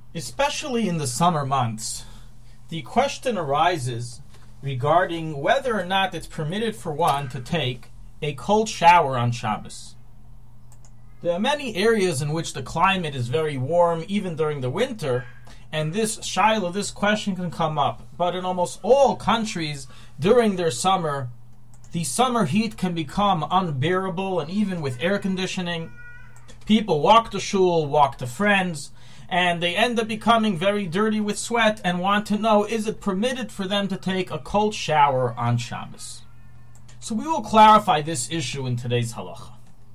Especially in the summer months, the question arises regarding whether or not it's permitted for one to take a cold shower on Shabbos. There are many areas in which the climate is very warm, even during the winter, and this question can come up. But in almost all countries, during their summer, the summer heat can become unbearable, and even with air conditioning, people walk to shul, walk to friends, and they end up becoming very dirty with sweat and want to know, is it permitted for them to take a cold shower on Shabbos? So we will clarify this issue in today's halacha.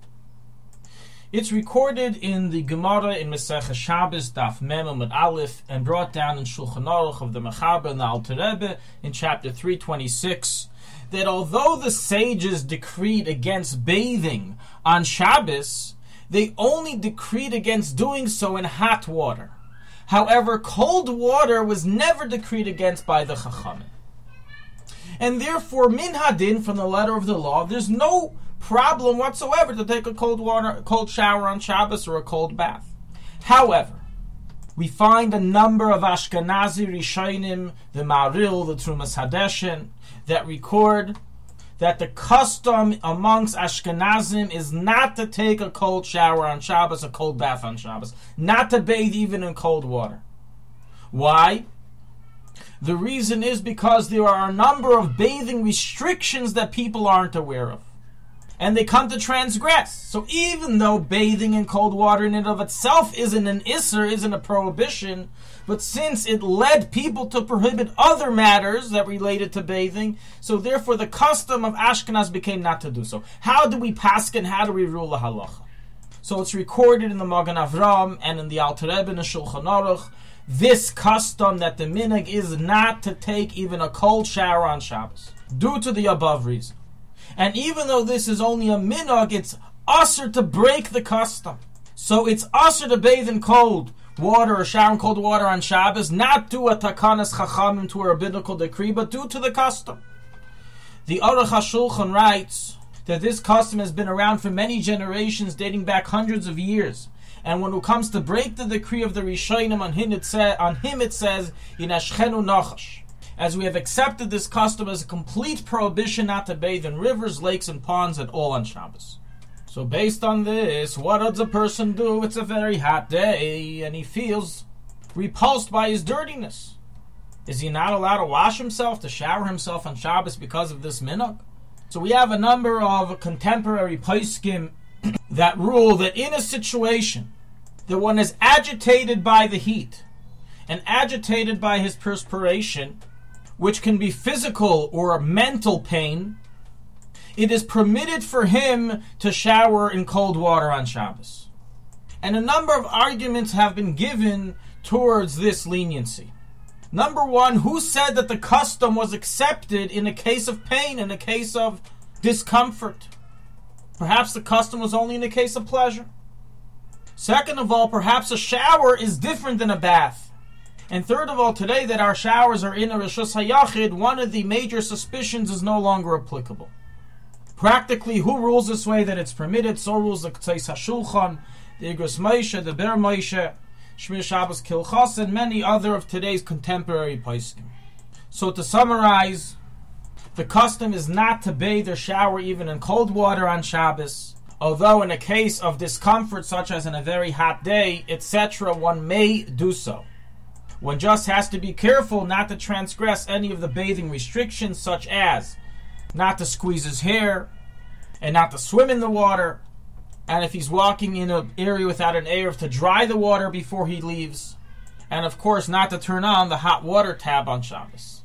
It's recorded in the Gemara in Masechah Shabbos, Daf Mem Amud Aleph, and brought down in Shulchan Aruch of the Mechaber and the Alter Rebbe in chapter 326, that although the sages decreed against bathing on Shabbos, they only decreed against doing so in hot water. However, cold water was never decreed against by the Chachamim. And therefore, min hadin, from the letter of the law, there's no problem whatsoever to take a cold shower on Shabbos or a cold bath. However, we find a number of Ashkenazi Rishonim, the Maril, the Trumas Hadeshen, that record that the custom amongst Ashkenazim is not to take a cold shower on Shabbos, a cold bath on Shabbos, not to bathe even in cold water. Why? The reason is because there are a number of bathing restrictions that people aren't aware of, and they come to transgress. So even though bathing in cold water in and of itself isn't an isser, isn't a prohibition, but since it led people to prohibit other matters that related to bathing, so therefore the custom of Ashkenaz became not to do so. How do we paskin? How do we rule the halacha? So it's recorded in the Magen Avram and in the Alter Rebbe in the Shulchan Aruch, this custom that the minhag is not to take even a cold shower on Shabbos, due to the above reason. And even though this is only a minhag, it's usher to break the custom. So it's usher to bathe in cold water or shower in cold water on Shabbos, not due a takanas chachamim, to a rabbinical decree, but due to the custom. The Aruch HaShulchan writes that this custom has been around for many generations, dating back hundreds of years. And when it comes to break the decree of the Rishonim, on him it says, Yinashchenu nachash. As we have accepted this custom as a complete prohibition not to bathe in rivers, lakes, and ponds at all on Shabbos. So based on this, what does a person do? It's a very hot day, and he feels repulsed by his dirtiness. Is he not allowed to wash himself, to shower himself on Shabbos because of this minhag? So we have a number of contemporary poskim that rule that in a situation that one is agitated by the heat and agitated by his perspiration, which can be physical or mental pain, it is permitted for him to shower in cold water on Shabbos. And a number of arguments have been given towards this leniency. Number one, who said that the custom was accepted in a case of pain, in a case of discomfort? Perhaps the custom was only in a case of pleasure. Second of all, perhaps a shower is different than a bath. And third of all, today that our showers are in a Reshus HaYachid, one of the major suspicions is no longer applicable. Practically, who rules this way that it's permitted? So rules the Ktseis HaShulchan, the Igros Moshe, the Ber Moshe, Shmir Shabbos Kilchos, and many other of today's contemporary poskim. So to summarize, the custom is not to bathe or shower even in cold water on Shabbos, although in a case of discomfort, such as in a very hot day, etc., one may do so. One just has to be careful not to transgress any of the bathing restrictions, such as not to squeeze his hair, and not to swim in the water, and if he's walking in an area without an eruv, to dry the water before he leaves, and of course not to turn on the hot water tab on Shabbos.